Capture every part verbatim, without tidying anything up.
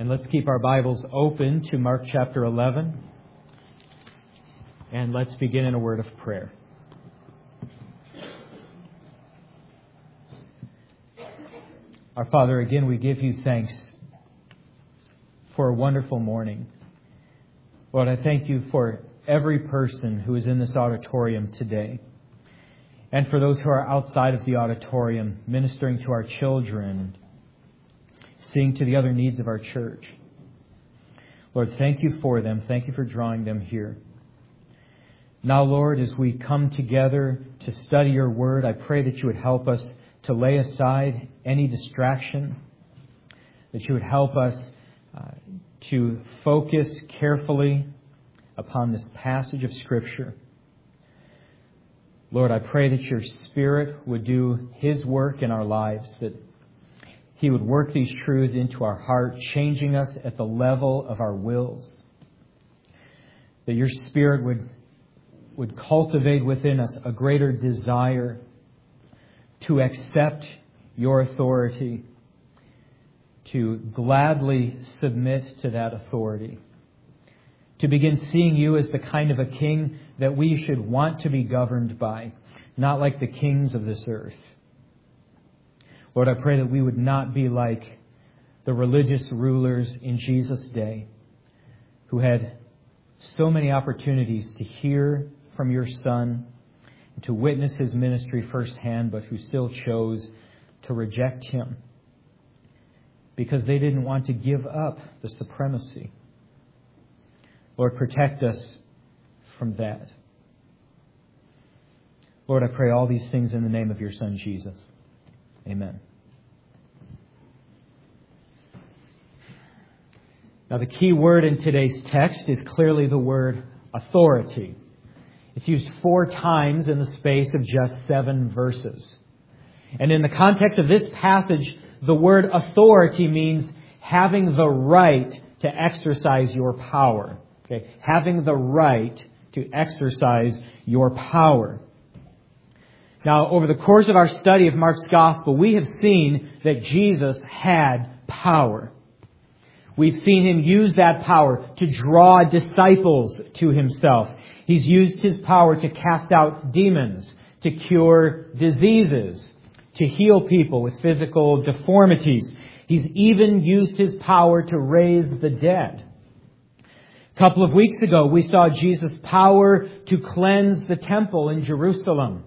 And let's keep our Bibles open to Mark chapter eleven. And let's begin in a word of prayer. Our Father, again we give you thanks for a wonderful morning. Lord, I thank you for every person who is in this auditorium today. And for those who are outside of the auditorium, ministering to our children, seeing to the other needs of our church. Lord, thank you for them. Thank you for drawing them here. Now, Lord, as we come together to study your word, I pray that you would help us to lay aside any distraction, that you would help us uh, to focus carefully upon this passage of Scripture. Lord, I pray that your Spirit would do His work in our lives, that He would work these truths into our heart, changing us at the level of our wills. That your Spirit would, would cultivate within us a greater desire to accept your authority, to gladly submit to that authority, to begin seeing you as the kind of a king that we should want to be governed by, not like the kings of this earth. Lord, I pray that we would not be like the religious rulers in Jesus' day who had so many opportunities to hear from your Son, and to witness His ministry firsthand, but who still chose to reject Him because they didn't want to give up the supremacy. Lord, protect us from that. Lord, I pray all these things in the name of your Son, Jesus. Amen. Now, the key word in today's text is clearly the word authority. It's used four times in the space of just seven verses. And in the context of this passage, the word authority means having the right to exercise your power. Okay? Having the right to exercise your power. Now, over the course of our study of Mark's Gospel, we have seen that Jesus had power. We've seen Him use that power to draw disciples to Himself. He's used His power to cast out demons, to cure diseases, to heal people with physical deformities. He's even used His power to raise the dead. A couple of weeks ago, we saw Jesus' power to cleanse the temple in Jerusalem.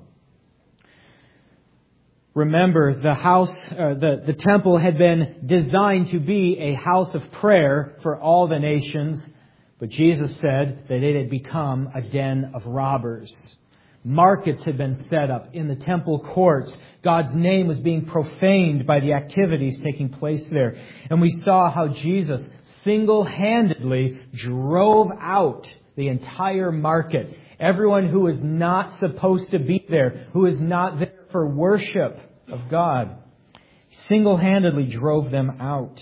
Remember, the house, uh, the, the temple had been designed to be a house of prayer for all the nations, but Jesus said that it had become a den of robbers. Markets had been set up in the temple courts. God's name was being profaned by the activities taking place there. And we saw how Jesus single-handedly drove out the entire market. Everyone who is not supposed to be there, who is not there for worship of God, single-handedly drove them out.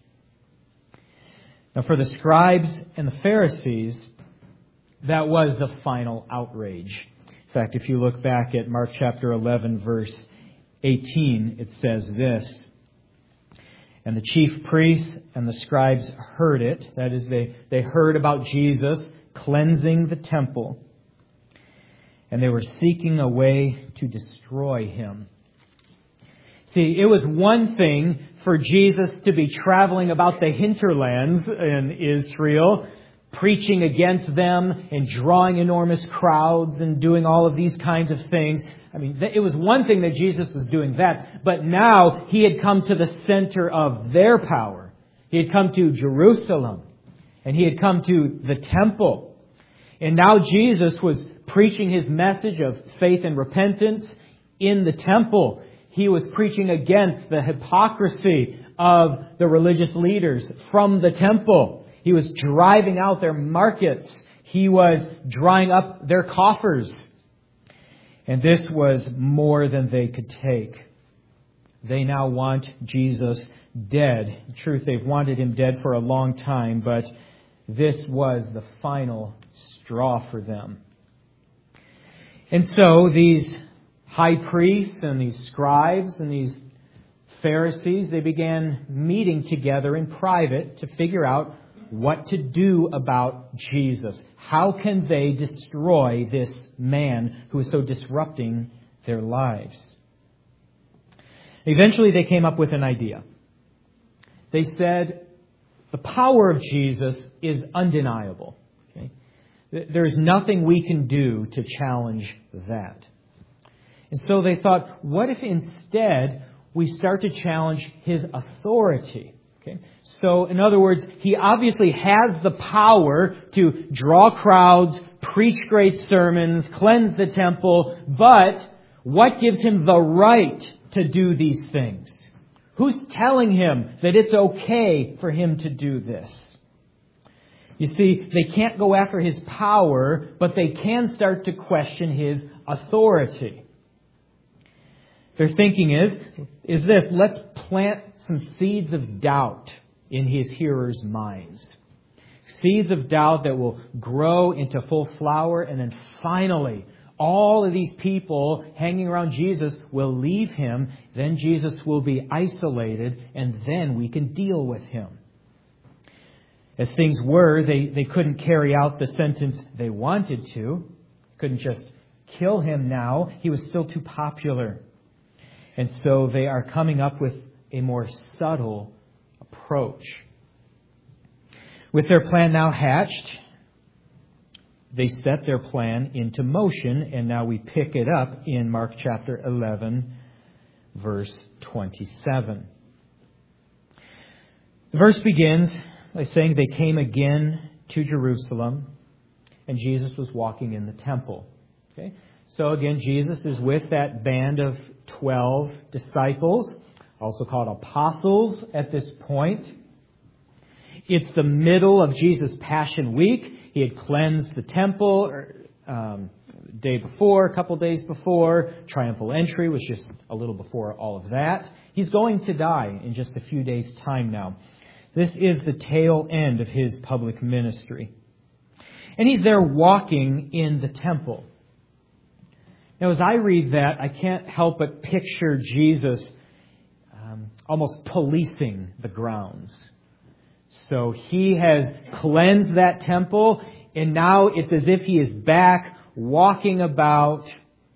Now, for the scribes and the Pharisees, that was the final outrage. In fact, if you look back at Mark chapter eleven, verse eighteen, it says this: "And the chief priests and the scribes heard it." That is, they, they heard about Jesus cleansing the temple. "And they were seeking a way to destroy Him." See, it was one thing for Jesus to be traveling about the hinterlands in Israel, preaching against them and drawing enormous crowds and doing all of these kinds of things. I mean, it was one thing that Jesus was doing that, but now He had come to the center of their power. He had come to Jerusalem, and He had come to the temple. And now Jesus was preaching His message of faith and repentance in the temple. He was preaching against the hypocrisy of the religious leaders from the temple. He was driving out their markets. He was drying up their coffers. And this was more than they could take. They now want Jesus dead. In truth, they've wanted Him dead for a long time, but this was the final straw for them. And so these high priests and these scribes and these Pharisees, they began meeting together in private to figure out what to do about Jesus. How can they destroy this man who is so disrupting their lives? Eventually they came up with an idea. They said, the power of Jesus is undeniable. Okay? There's nothing we can do to challenge that. And so they thought, what if instead we start to challenge His authority? Okay? So, in other words, He obviously has the power to draw crowds, preach great sermons, cleanse the temple, but what gives Him the right to do these things? Who's telling Him that it's okay for Him to do this? You see, they can't go after His power, but they can start to question His authority. Their thinking is, is this, let's plant some seeds of doubt in His hearers' minds. Seeds of doubt that will grow into full flower, and then finally, all of these people hanging around Jesus will leave Him. Then Jesus will be isolated, and then we can deal with Him. As things were, they, they couldn't carry out the sentence they wanted to. Couldn't just kill Him now. He was still too popular. And so they are coming up with a more subtle approach. With their plan now hatched, they set their plan into motion, and now we pick it up in Mark chapter eleven, verse twenty-seven. The verse begins by saying they came again to Jerusalem, and Jesus was walking in the temple. Okay? So again, Jesus is with that band of twelve disciples, also called apostles at this point. It's the middle of Jesus' Passion Week. He had cleansed the temple um, the day before, a couple days before. Triumphal entry was just a little before all of that. He's going to die in just a few days' time now. This is the tail end of His public ministry. And He's there walking in the temple. Now, as I read that, I can't help but picture Jesus um, almost policing the grounds. So He has cleansed that temple, and now it's as if He is back walking about,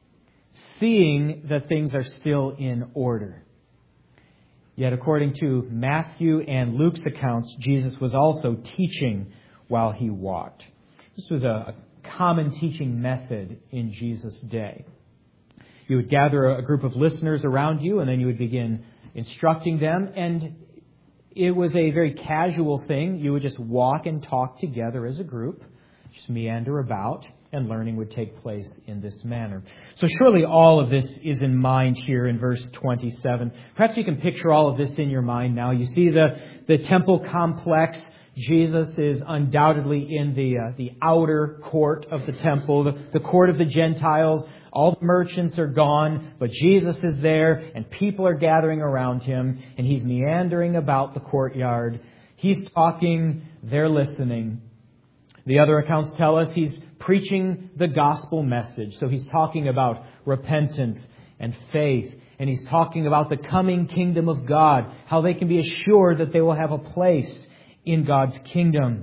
seeing that things are still in order. Yet according to Matthew and Luke's accounts, Jesus was also teaching while He walked. This was a, a common teaching method in Jesus' day. You would gather a group of listeners around you, and then you would begin instructing them, and it was a very casual thing. You would just walk and talk together as a group, just meander about, and learning would take place in this manner. So surely all of this is in mind here in verse twenty-seven. Perhaps you can picture all of this in your mind now. You see the, the temple complex. Jesus is undoubtedly in the uh, the outer court of the temple, the, the court of the Gentiles. All the merchants are gone, but Jesus is there, and people are gathering around Him, and He's meandering about the courtyard. He's talking, they're listening. The other accounts tell us He's preaching the gospel message. So He's talking about repentance and faith, and He's talking about the coming kingdom of God, how they can be assured that they will have a place in God's kingdom.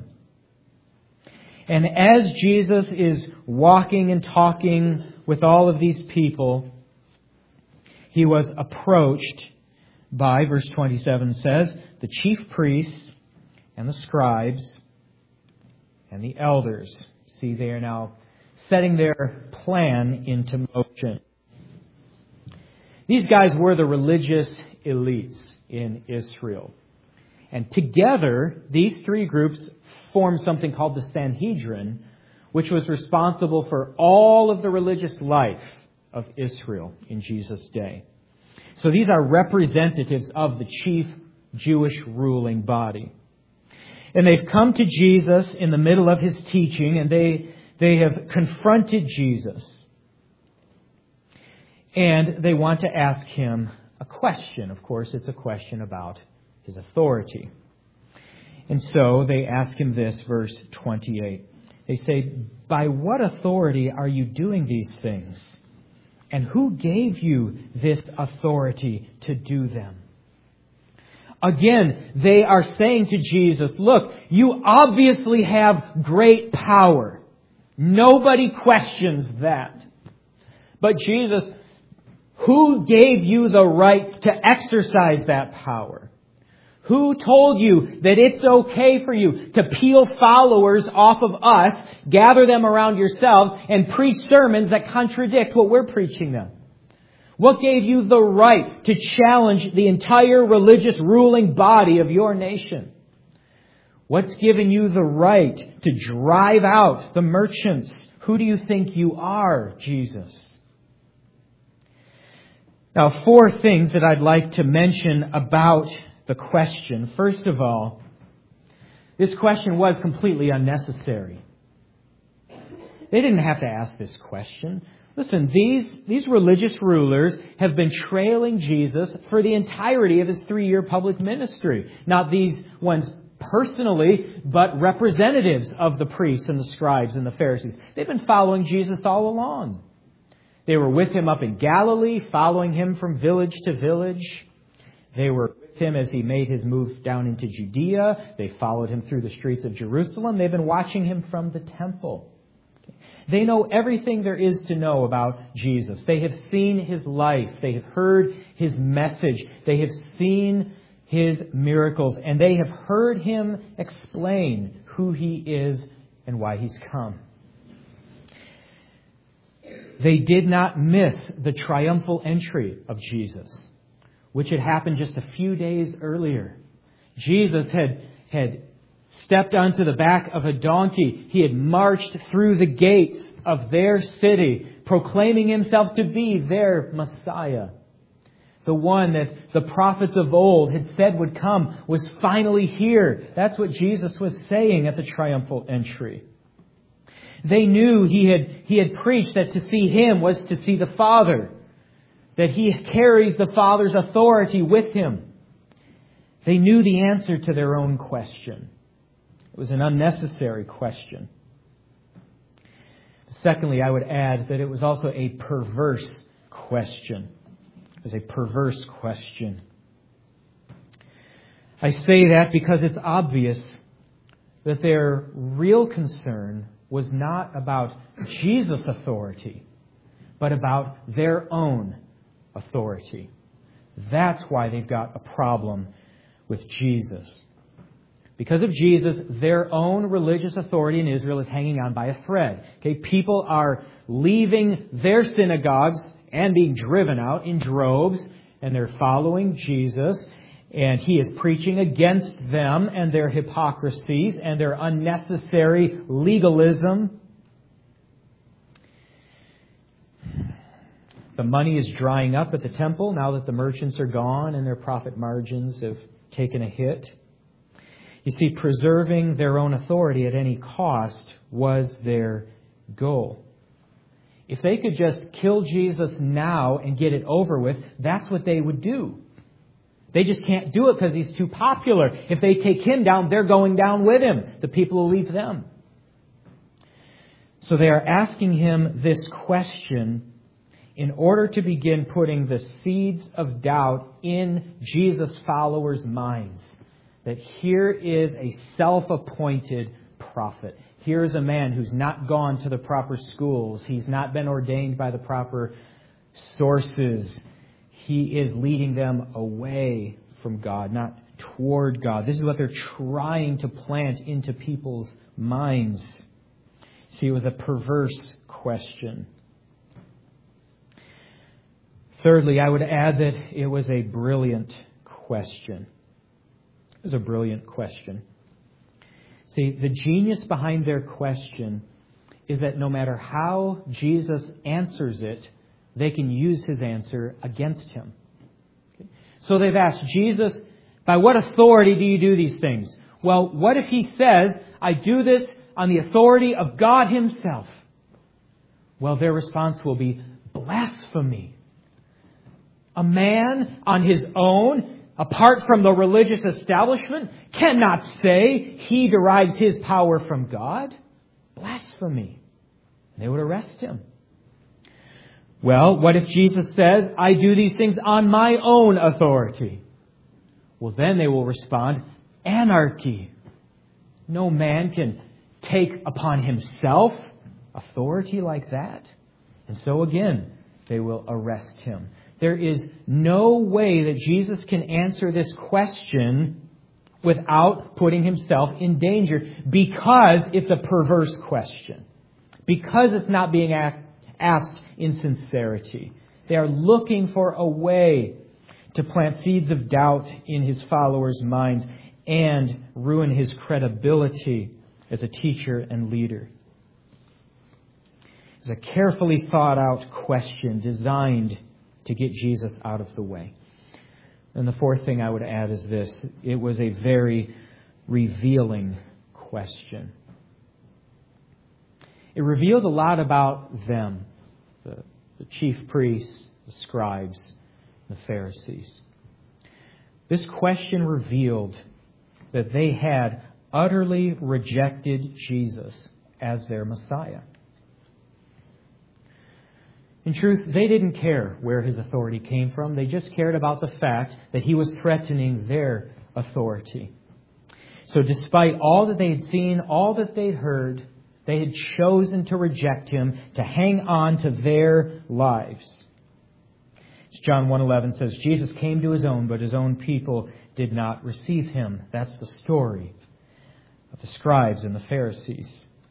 And as Jesus is walking and talking with all of these people, He was approached by, verse twenty-seven says, the chief priests and the scribes and the elders. See, they are now setting their plan into motion. These guys were the religious elites in Israel. And together, these three groups formed something called the Sanhedrin, which was responsible for all of the religious life of Israel in Jesus' day. So these are representatives of the chief Jewish ruling body. And they've come to Jesus in the middle of His teaching, and they, they have confronted Jesus. And they want to ask Him a question. Of course, it's a question about His authority. And so they ask Him this, verse twenty-eight. They say, by what authority are you doing these things? And who gave you this authority to do them? Again, they are saying to Jesus, look, you obviously have great power. Nobody questions that. But Jesus, who gave you the right to exercise that power? Who told you that it's okay for you to peel followers off of us, gather them around yourselves, and preach sermons that contradict what we're preaching them? What gave you the right to challenge the entire religious ruling body of your nation? What's given you the right to drive out the merchants? Who do you think you are, Jesus? Now, four things that I'd like to mention about the question. First of all, this question was completely unnecessary. They didn't have to ask this question. Listen, these, these religious rulers have been trailing Jesus for the entirety of his three-year public ministry. Not these ones personally, but representatives of the priests and the scribes and the Pharisees. They've been following Jesus all along. They were with him up in Galilee, following him from village to village. They were with him as he made his move down into Judea. They followed him through the streets of Jerusalem. They've been watching him from the temple. They know everything there is to know about Jesus. They have seen his life. They have heard his message. They have seen his miracles. And they have heard him explain who he is and why he's come. They did not miss the triumphal entry of Jesus, which had happened just a few days earlier. Jesus had, had stepped onto the back of a donkey. He had marched through the gates of their city, proclaiming himself to be their Messiah. The one that the prophets of old had said would come was finally here. That's what Jesus was saying at the triumphal entry. They knew he had, he had preached that to see him was to see the Father, that he carries the Father's authority with him. They knew the answer to their own question. It was an unnecessary question. Secondly, I would add that it was also a perverse question. It was a perverse question. I say that because it's obvious that their real concern was not about Jesus' authority, but about their own authority. That's why they've got a problem with Jesus. Because of Jesus, their own religious authority in Israel is hanging on by a thread. Okay, people are leaving their synagogues and being driven out in droves, and they're following Jesus, and he is preaching against them and their hypocrisies and their unnecessary legalism. The money is drying up at the temple now that the merchants are gone and their profit margins have taken a hit. You see, preserving their own authority at any cost was their goal. If they could just kill Jesus now and get it over with, that's what they would do. They just can't do it because he's too popular. If they take him down, they're going down with him. The people will leave them. So they are asking him this question in order to begin putting the seeds of doubt in Jesus' followers' minds. That here is a self-appointed prophet. Here's a man who's not gone to the proper schools. He's not been ordained by the proper sources. He is leading them away from God, not toward God. This is what they're trying to plant into people's minds. See, it was a perverse question. Thirdly, I would add that it was a brilliant question. It was a brilliant question. See, the genius behind their question is that no matter how Jesus answers it, they can use his answer against him. So they've asked, Jesus, by what authority do you do these things? Well, what if he says, I do this on the authority of God himself? Well, their response will be blasphemy. A man on his own, apart from the religious establishment, cannot say he derives his power from God. Blasphemy. They would arrest him. Well, what if Jesus says, I do these things on my own authority? Well, then they will respond, anarchy. No man can take upon himself authority like that. And so again, they will arrest him. There is no way that Jesus can answer this question without putting himself in danger, because it's a perverse question. Because it's not being asked in sincerity. They are looking for a way to plant seeds of doubt in his followers' minds and ruin his credibility as a teacher and leader. It's a carefully thought out question designed to get Jesus out of the way. And the fourth thing I would add is this. It was a very revealing question. It revealed a lot about them, the, the chief priests, the scribes, the Pharisees. This question revealed that they had utterly rejected Jesus as their Messiah. In truth, they didn't care where his authority came from. They just cared about the fact that he was threatening their authority. So despite all that they had seen, all that they'd heard, they had chosen to reject him, to hang on to their lives. John one eleven says, Jesus came to his own, but his own people did not receive him. That's the story of the scribes and the Pharisees.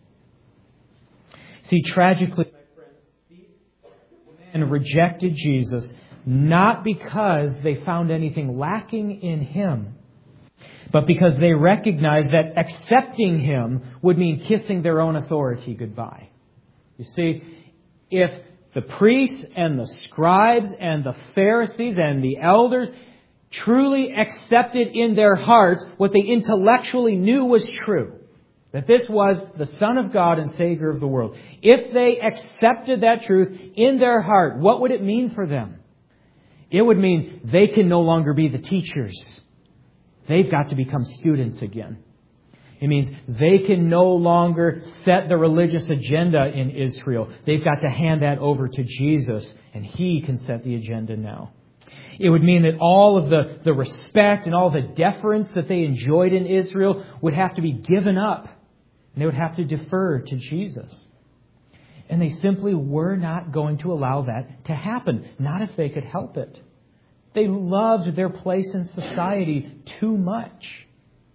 See, tragically, my friends, these men rejected Jesus not because they found anything lacking in him, but because they recognized that accepting him would mean kissing their own authority goodbye. You see, if the priests and the scribes and the Pharisees and the elders truly accepted in their hearts what they intellectually knew was true, that this was the Son of God and Savior of the world. If they accepted that truth in their heart, what would it mean for them? It would mean they can no longer be the teachers. They've got to become students again. It means they can no longer set the religious agenda in Israel. They've got to hand that over to Jesus, and He can set the agenda now. It would mean that all of the, the respect and all the deference that they enjoyed in Israel would have to be given up. And they would have to defer to Jesus. And they simply were not going to allow that to happen. Not if they could help it. They loved their place in society too much.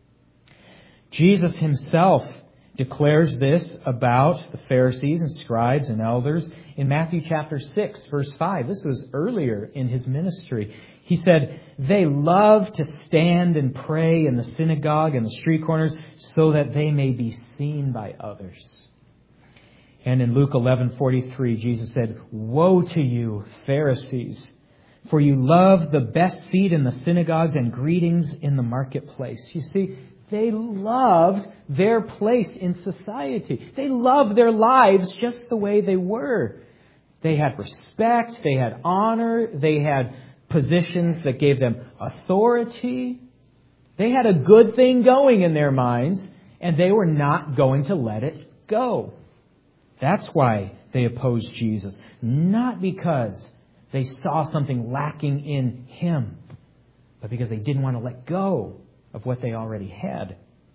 Jesus Himself declares this about the Pharisees and scribes and elders in Matthew chapter six, verse five. This was earlier in His ministry. He said, they love to stand and pray in the synagogue and the street corners so that they may be seen by others. And in Luke eleven forty-three, Jesus said, woe to you, Pharisees, for you love the best seat in the synagogues and greetings in the marketplace. You see, they loved their place in society. They loved their lives just the way they were. They had respect, they had honor, they had positions that gave them authority. They had a good thing going in their minds, and they were not going to let it go. That's why they opposed Jesus. Not because they saw something lacking in Him, but because they didn't want to let go of what they already had.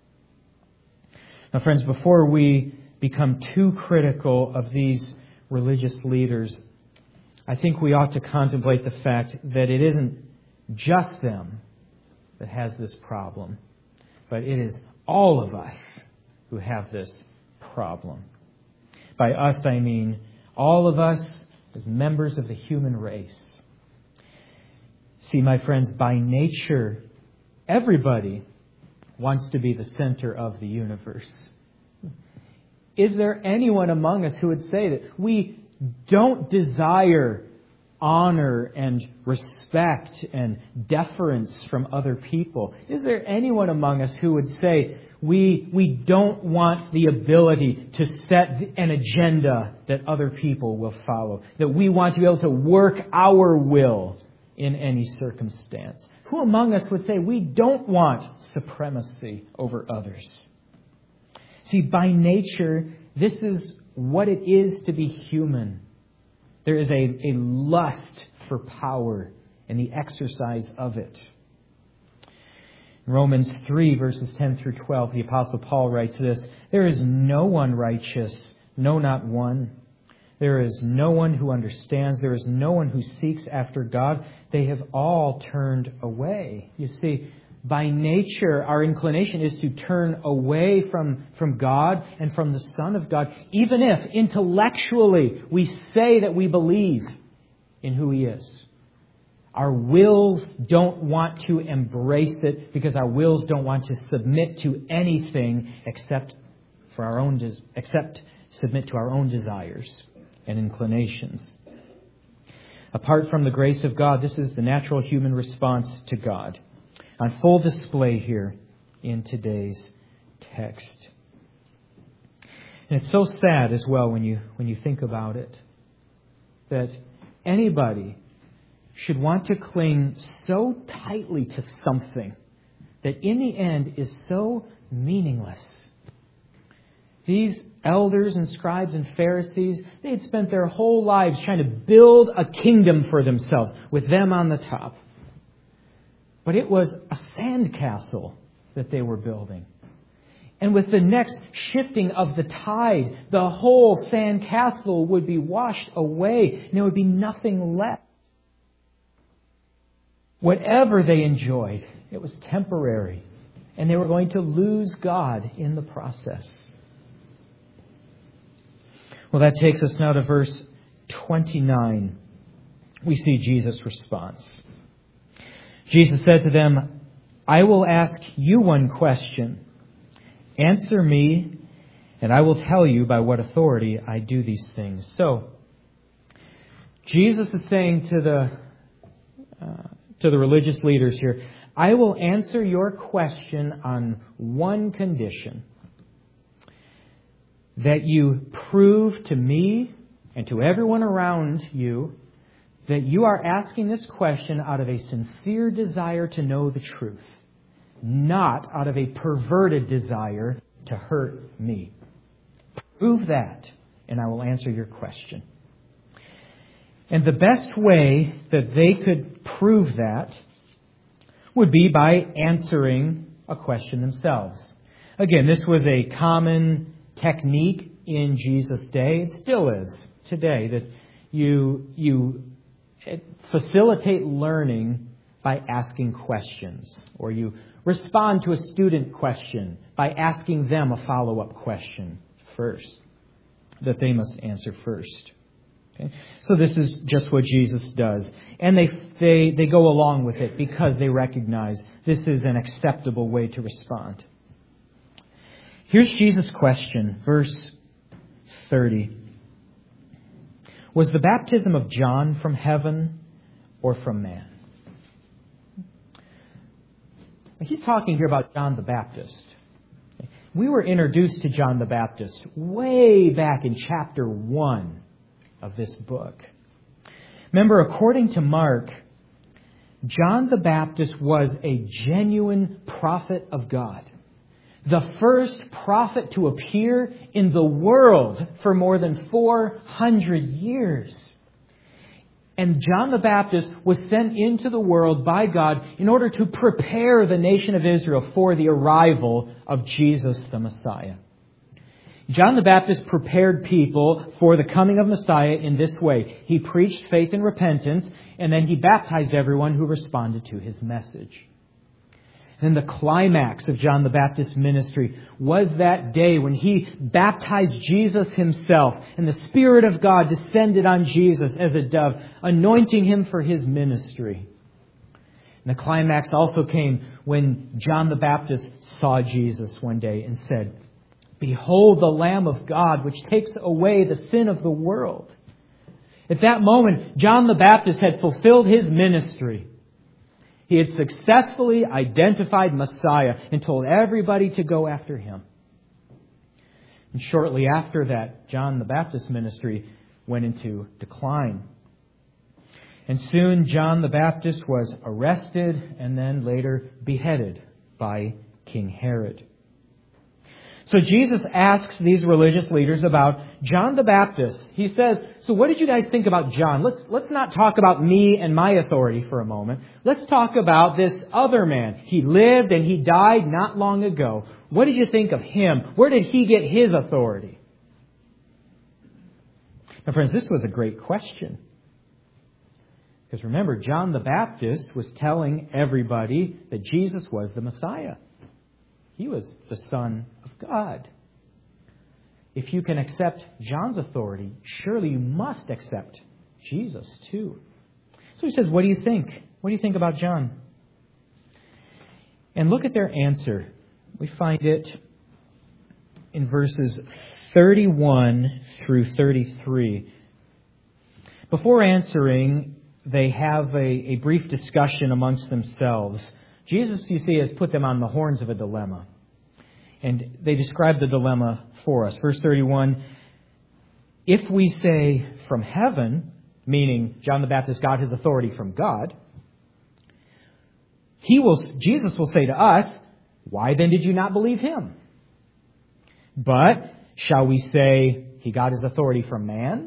Now, friends, before we become too critical of these religious leaders, I think we ought to contemplate the fact that it isn't just them that has this problem, but it is all of us who have this problem. By us, I mean all of us as members of the human race. See, my friends, by nature, everybody wants to be the center of the universe. Is there anyone among us who would say that we don't desire honor and respect and deference from other people? Is there anyone among us who would say we, we don't want the ability to set an agenda that other people will follow? That we want to be able to work our will in any circumstance? Who among us would say we don't want supremacy over others? See, by nature, this is what it is to be human. There is a, a lust for power and the exercise of it. In Romans three, verses ten through twelve, the Apostle Paul writes this, "There is no one righteous, no, not one. There is no one who understands. There is no one who seeks after God. They have all turned away." You see, by nature, our inclination is to turn away from, from God and from the Son of God, even if intellectually we say that we believe in who He is. Our wills don't want to embrace it because our wills don't want to submit to anything except for our own des- except submit to our own desires and inclinations. Apart from the grace of God, this is the natural human response to God, on full display here in today's text. And it's so sad as well when you when you think about it, that anybody should want to cling so tightly to something that in the end is so meaningless. These elders and scribes and Pharisees, they had spent their whole lives trying to build a kingdom for themselves with them on the top. But it was a sandcastle that they were building. And with the next shifting of the tide, the whole sandcastle would be washed away and there would be nothing left. Whatever they enjoyed, it was temporary. And they were going to lose God in the process. Well, that takes us now to verse twenty-nine. We see Jesus' response. Jesus said to them, "I will ask you one question. Answer me, and I will tell you by what authority I do these things." So, Jesus is saying to the uh, to the religious leaders here, "I will answer your question on one condition. That you prove to me and to everyone around you that you are asking this question out of a sincere desire to know the truth, not out of a perverted desire to hurt me. Prove that, and I will answer your question." And the best way that they could prove that would be by answering a question themselves. Again, this was a common technique in Jesus' day. It still is today, that you you facilitate learning by asking questions, or you respond to a student question by asking them a follow-up question first that they must answer first. Okay? So this is just what Jesus does. And they, they, they go along with it because they recognize this is an acceptable way to respond. Here's Jesus' question, verse thirty. "Was the baptism of John from heaven or from man?" He's talking here about John the Baptist. We were introduced to John the Baptist way back in chapter one of this book. Remember, according to Mark, John the Baptist was a genuine prophet of God. The first prophet to appear in the world for more than four hundred years. And John the Baptist was sent into the world by God in order to prepare the nation of Israel for the arrival of Jesus the Messiah. John the Baptist prepared people for the coming of Messiah in this way. He preached faith and repentance, and then he baptized everyone who responded to his message. And the climax of John the Baptist's ministry was that day when he baptized Jesus himself, and the Spirit of God descended on Jesus as a dove, anointing him for his ministry. And the climax also came when John the Baptist saw Jesus one day and said, "Behold the Lamb of God, which takes away the sin of the world." At that moment, John the Baptist had fulfilled his ministry. He had successfully identified Messiah and told everybody to go after him. And shortly after that, John the Baptist's ministry went into decline. And soon John the Baptist was arrested and then later beheaded by King Herod. So Jesus asks these religious leaders about John the Baptist. He says, so what did you guys think about John? Let's, let's not talk about me and my authority for a moment. Let's talk about this other man. He lived and he died not long ago. What did you think of him? Where did he get his authority? Now, friends, this was a great question. Because remember, John the Baptist was telling everybody that Jesus was the Messiah. He was the Son of God. If you can accept John's authority, surely you must accept Jesus too. So he says, what do you think? What do you think about John? And look at their answer. We find it in verses thirty-one through thirty-three. Before answering, they have a, a brief discussion amongst themselves. Jesus, you see, has put them on the horns of a dilemma. And they describe the dilemma for us. Verse thirty-one, if we say from heaven, meaning John the Baptist got his authority from God, he will, Jesus will say to us, why then did you not believe him? But shall we say he got his authority from man?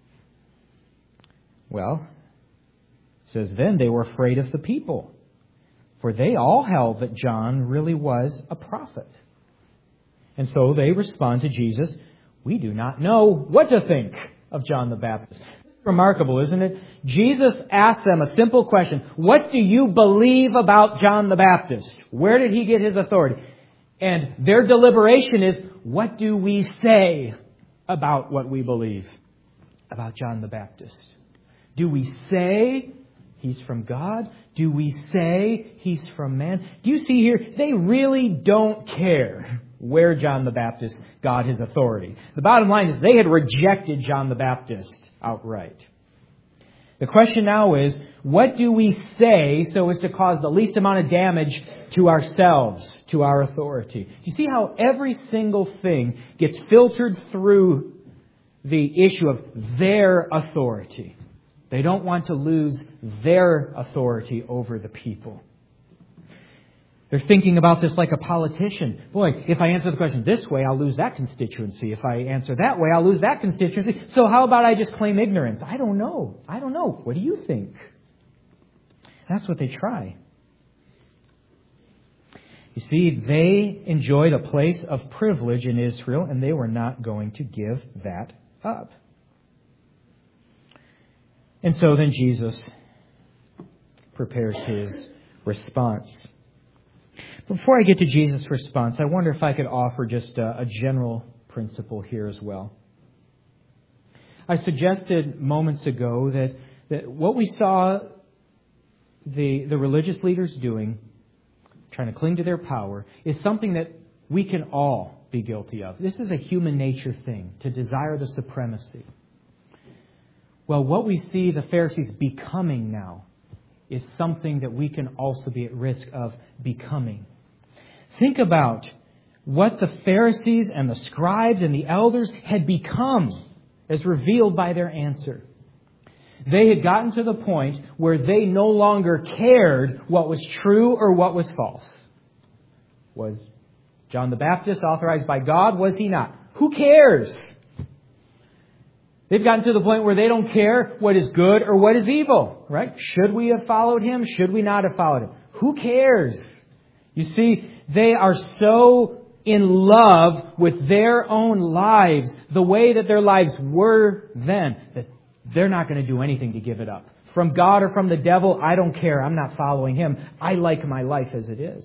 Well, it says then they were afraid of the people, for they all held that John really was a prophet. And so they respond to Jesus, we do not know what to think of John the Baptist. It's remarkable, isn't it? Jesus asked them a simple question. What do you believe about John the Baptist? Where did he get his authority? And their deliberation is, what do we say about what we believe about John the Baptist? Do we say he's from God? Do we say he's from man? Do you see here? They really don't care where John the Baptist got his authority. The bottom line is they had rejected John the Baptist outright. The question now is, what do we say so as to cause the least amount of damage to ourselves, to our authority? Do you see how every single thing gets filtered through the issue of their authority? They don't want to lose their authority over the people. They're thinking about this like a politician. Boy, if I answer the question this way, I'll lose that constituency. If I answer that way, I'll lose that constituency. So how about I just claim ignorance? I don't know. I don't know. What do you think? That's what they try. You see, they enjoyed a place of privilege in Israel, and they were not going to give that up. And so then Jesus prepares his response. Before I get to Jesus' response, I wonder if I could offer just a, a general principle here as well. I suggested moments ago that, that what we saw the, the religious leaders doing, trying to cling to their power, is something that we can all be guilty of. This is a human nature thing, to desire the supremacy. Well, what we see the Pharisees becoming now is something that we can also be at risk of becoming. Think about what the Pharisees and the scribes and the elders had become as revealed by their answer. They had gotten to the point where they no longer cared what was true or what was false. Was John the Baptist authorized by God? Was he not? Who cares? They've gotten to the point where they don't care what is good or what is evil, right? Should we have followed him? Should we not have followed him? Who cares? You see, they are so in love with their own lives, the way that their lives were then, that they're not going to do anything to give it up. From God or from the devil, I don't care. I'm not following him. I like my life as it is.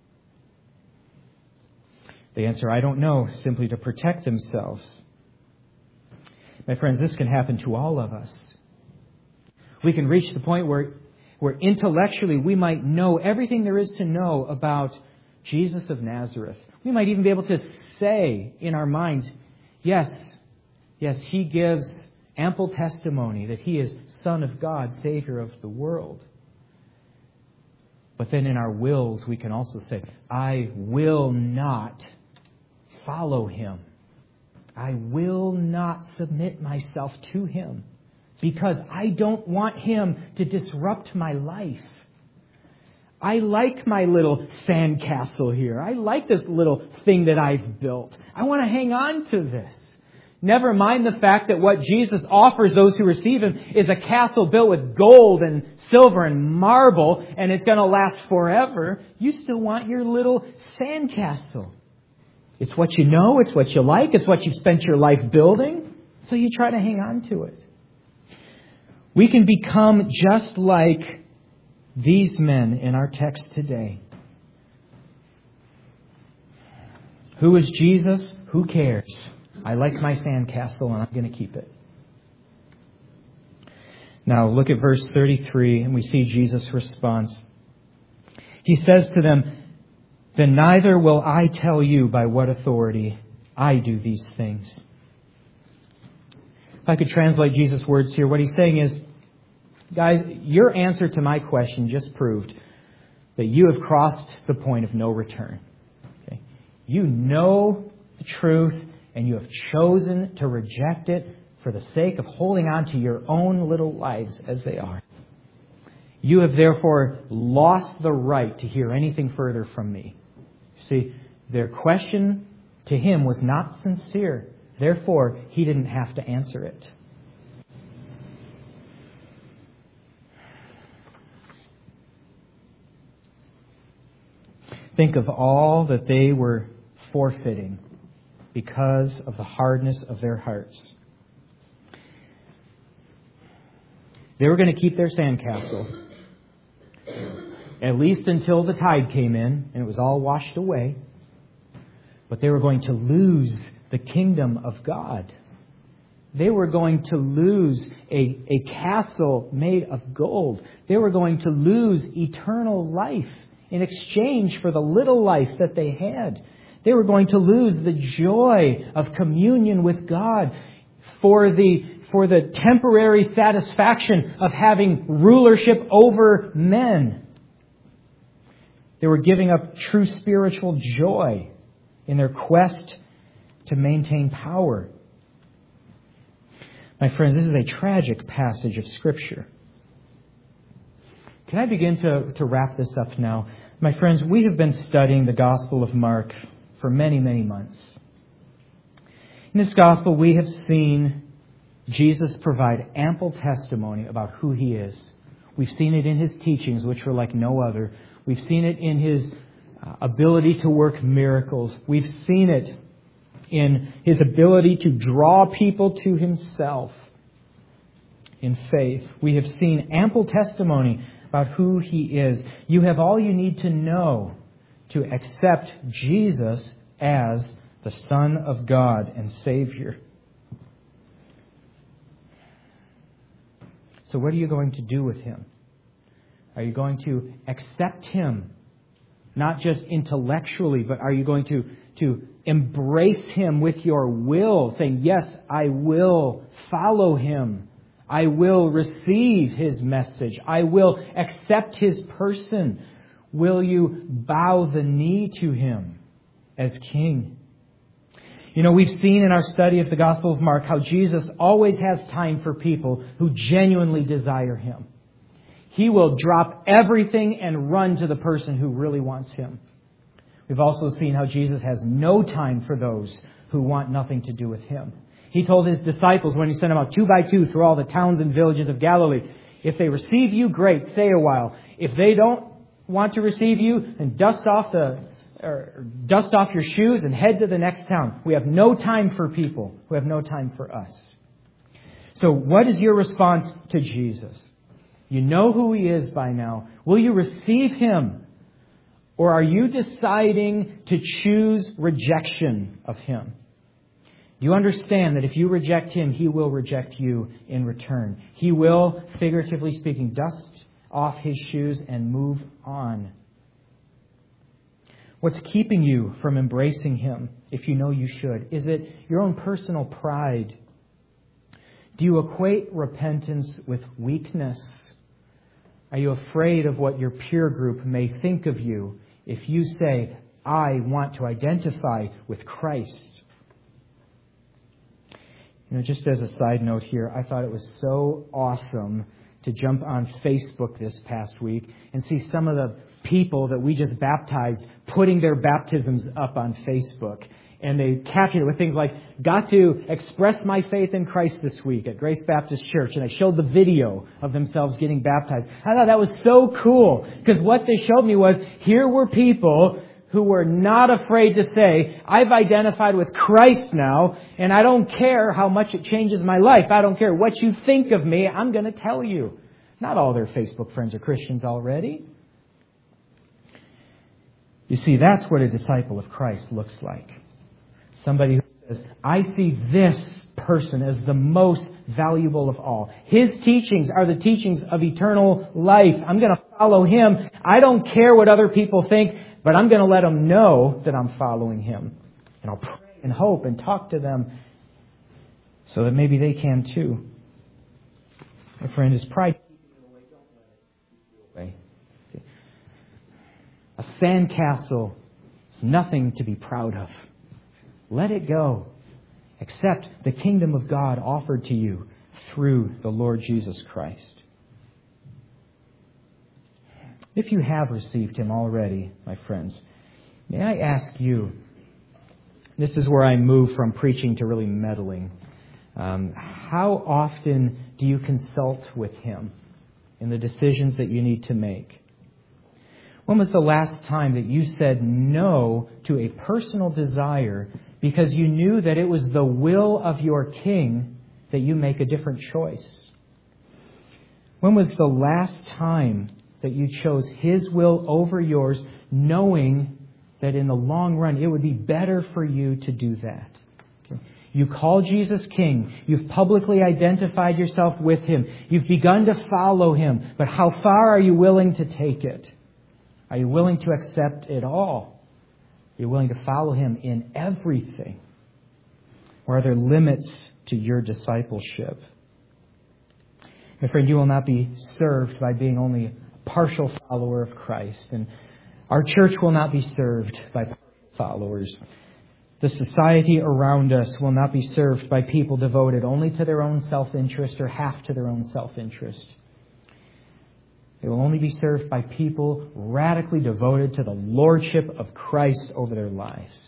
They answer, I don't know, simply to protect themselves. My friends, this can happen to all of us. We can reach the point where, where intellectually we might know everything there is to know about Jesus of Nazareth. We might even be able to say in our minds, yes, yes, he gives ample testimony that he is Son of God, Savior of the world. But then in our wills, we can also say, I will not follow him. I will not submit myself to him because I don't want him to disrupt my life. I like my little sandcastle here. I like this little thing that I've built. I want to hang on to this. Never mind the fact that what Jesus offers those who receive Him is a castle built with gold and silver and marble, and it's going to last forever. You still want your little sandcastle. It's what you know, it's what you like, it's what you've spent your life building, so you try to hang on to it. We can become just like these men in our text today. Who is Jesus? Who cares? I like my sandcastle and I'm going to keep it. Now look at verse thirty-three and we see Jesus' response. He says to them, "Then neither will I tell you by what authority I do these things." If I could translate Jesus' words here, what He's saying is, guys, your answer to my question just proved that you have crossed the point of no return. Okay? You know the truth, and you have chosen to reject it for the sake of holding on to your own little lives as they are. You have therefore lost the right to hear anything further from me. See, their question to Him was not sincere. Therefore, He didn't have to answer it. Think of all that they were forfeiting because of the hardness of their hearts. They were going to keep their sandcastle, at least until the tide came in and it was all washed away. But they were going to lose the kingdom of God. They were going to lose a, a castle made of gold. They were going to lose eternal life in exchange for the little life that they had. They were going to lose the joy of communion with God for the, for the temporary satisfaction of having rulership over men. They were giving up true spiritual joy in their quest to maintain power. My friends, this is a tragic passage of Scripture. Can I begin to, to wrap this up now? My friends, we have been studying the Gospel of Mark for many, many months. In this Gospel, we have seen Jesus provide ample testimony about who He is. We've seen it in His teachings, which were like no other. We've seen it in His ability to work miracles. We've seen it in His ability to draw people to Himself in faith. We have seen ample testimony about who He is. You have all you need to know to accept Jesus as the Son of God and Savior. So what are you going to do with Him? Are you going to accept Him, not just intellectually, but are you going to, to embrace Him with your will, saying, yes, I will follow Him. I will receive His message. I will accept His person. Will you bow the knee to Him as King? You know, we've seen in our study of the Gospel of Mark how Jesus always has time for people who genuinely desire Him. He will drop everything and run to the person who really wants Him. We've also seen how Jesus has no time for those who want nothing to do with Him. He told His disciples when He sent them out two by two through all the towns and villages of Galilee, if they receive you, great, stay a while. If they don't want to receive you, then dust off the or dust off your shoes and head to the next town. We have no time for people who have no time for us. So what is your response to Jesus? You know who He is by now. Will you receive Him? Or are you deciding to choose rejection of Him? You understand that if you reject Him, He will reject you in return. He will, figuratively speaking, dust off His shoes and move on. What's keeping you from embracing Him if you know you should? Is it your own personal pride? Do you equate repentance with weakness? Are you afraid of what your peer group may think of you if you say, I want to identify with Christ? You know, just as a side note here, I thought it was so awesome to jump on Facebook this past week and see some of the people that we just baptized putting their baptisms up on Facebook. And they captured it with things like, got to express my faith in Christ this week at Grace Baptist Church. And they showed the video of themselves getting baptized. I thought that was so cool. Because what they showed me was, here were people who were not afraid to say, I've identified with Christ now, and I don't care how much it changes my life. I don't care what you think of me. I'm going to tell you. Not all their Facebook friends are Christians already. You see, that's what a disciple of Christ looks like. Somebody who says, I see this person as the most valuable of all. His teachings are the teachings of eternal life. I'm going to follow Him. I don't care what other people think, but I'm going to let them know that I'm following Him. And I'll pray and hope and talk to them so that maybe they can too. My friend, is pride away? A sandcastle is nothing to be proud of. Let it go. Accept the kingdom of God offered to you through the Lord Jesus Christ. If you have received Him already, my friends, may I ask you, this is where I move from preaching to really meddling. Um, how often do you consult with Him in the decisions that you need to make? When was the last time that you said no to a personal desire because you knew that it was the will of your King that you make a different choice? When was the last time that you chose His will over yours, knowing that in the long run it would be better for you to do that? Okay. You call Jesus King. You've publicly identified yourself with Him. You've begun to follow Him. But how far are you willing to take it? Are you willing to accept it all? Are you willing to follow Him in everything? Or are there limits to your discipleship? My friend, you will not be served by being only a partial follower of Christ. And our church will not be served by partial followers. The society around us will not be served by people devoted only to their own self-interest or half to their own self-interest. It will only be served by people radically devoted to the lordship of Christ over their lives.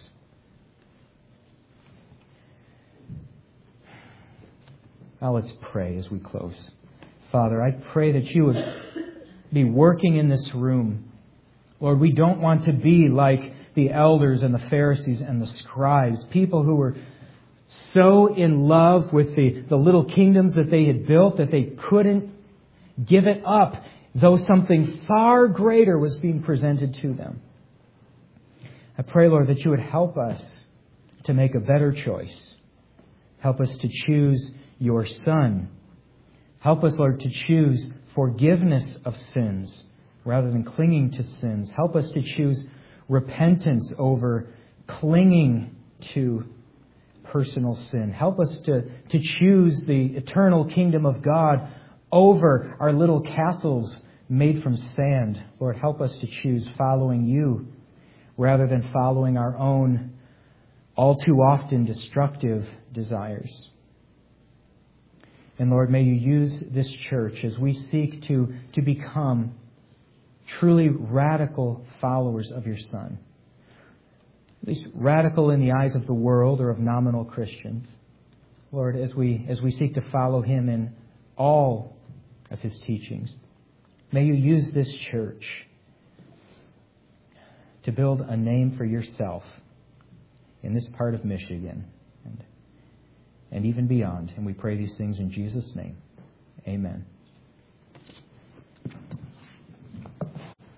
Now let's pray as we close. Father, I pray that you would be working in this room. Lord, we don't want to be like the elders and the Pharisees and the scribes, people who were so in love with the, the little kingdoms that they had built that they couldn't give it up, though something far greater was being presented to them. I pray, Lord, that you would help us to make a better choice. Help us to choose your Son. Help us, Lord, to choose forgiveness of sins rather than clinging to sins. Help us to choose repentance over clinging to personal sin. Help us to, to choose the eternal kingdom of God over our little castles made from sand. Lord, help us to choose following you rather than following our own all too often destructive desires. And Lord, may you use this church as we seek to, to become truly radical followers of your Son. At least radical in the eyes of the world or of nominal Christians. Lord, as we as we seek to follow him in all of his teachings, may you use this church to build a name for yourself in this part of Michigan and, and even beyond. And we pray these things in Jesus' name. Amen.